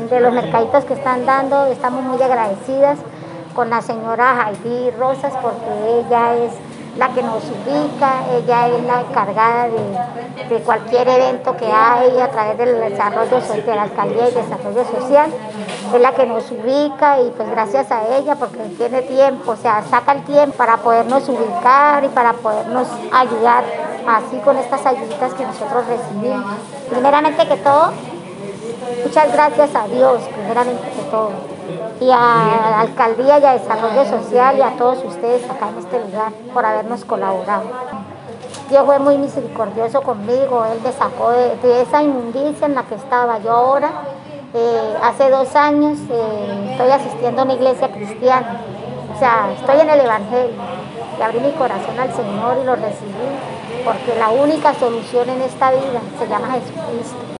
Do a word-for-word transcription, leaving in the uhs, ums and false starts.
de los mercaditos que están dando. Estamos muy agradecidas con la señora Heidi Rosas porque ella es la que nos ubica, ella es la encargada de, de cualquier evento que hay a través del desarrollo de la alcaldía y desarrollo social, es la que nos ubica y pues gracias a ella porque tiene tiempo, o sea, saca el tiempo para podernos ubicar y para podernos ayudar así con estas ayuditas que nosotros recibimos. Primeramente que todo, muchas gracias a Dios, primeramente que todo, y a la alcaldía y a Desarrollo Social y a todos ustedes acá en este lugar por habernos colaborado. Dios fue muy misericordioso conmigo, Él me sacó de, de esa inmundicia en la que estaba yo ahora. Eh, hace dos años eh, estoy asistiendo a una iglesia cristiana, o sea, estoy en el Evangelio y abrí mi corazón al Señor y lo recibí porque la única solución en esta vida se llama Jesucristo.